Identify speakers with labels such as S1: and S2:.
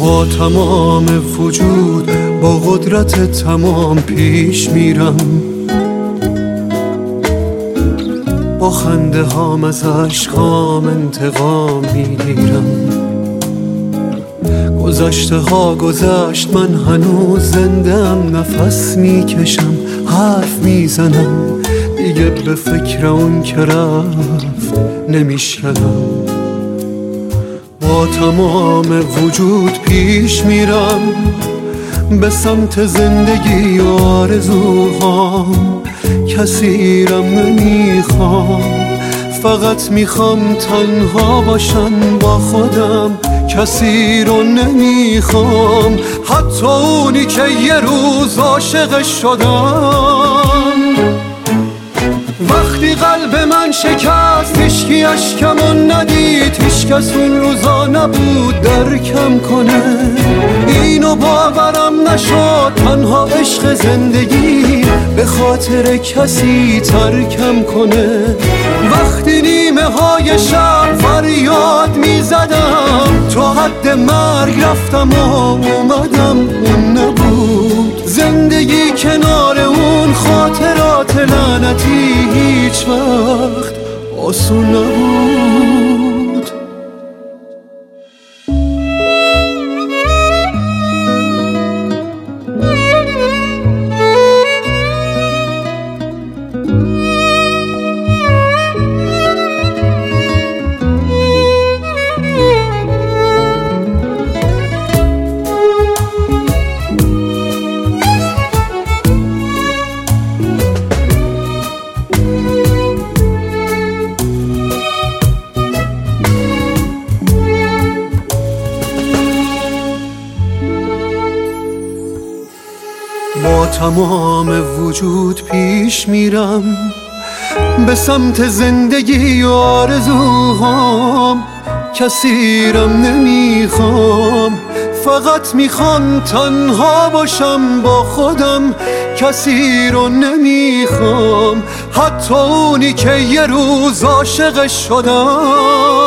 S1: با تمام وجود با قدرت تمام پیش میرم، با خنده هام از عشقام انتقام میگیرم. گذشته ها گذشت، من هنوز زندم، نفس میکشم، حرف میزنم، دیگه به فکر اون که رفت نمیشکنم. با تمام وجود پیش میرم به سمت زندگی و آرزوهام، کسی رم نمیخوام، فقط میخوام تنها باشم با خودم، کسی رو نمیخوام، حتی اونی که یه روز عاشقش شدم. وقتی قلب من شکست، هیچکی اشکمو ندید، هیچکس اون روزا نبود درکم کنه. اینو باورم نشد، تنها عشق زندگی به خاطر کسی ترکم کنه. وقتی نیمه های شب فریاد میزدم، تا حد مرگ رفتم و اومدم، اون نبود. زندگی کنار اون خاطرات لعنتی هیچ وقت آسون نبود. با تمام وجود پیش میرم به سمت زندگی و آرزوهام، کسی رم نمیخوام، فقط میخوام تنها باشم با خودم، کسی رو نمیخوام، حتی اونی که یه روز عاشقش شدم.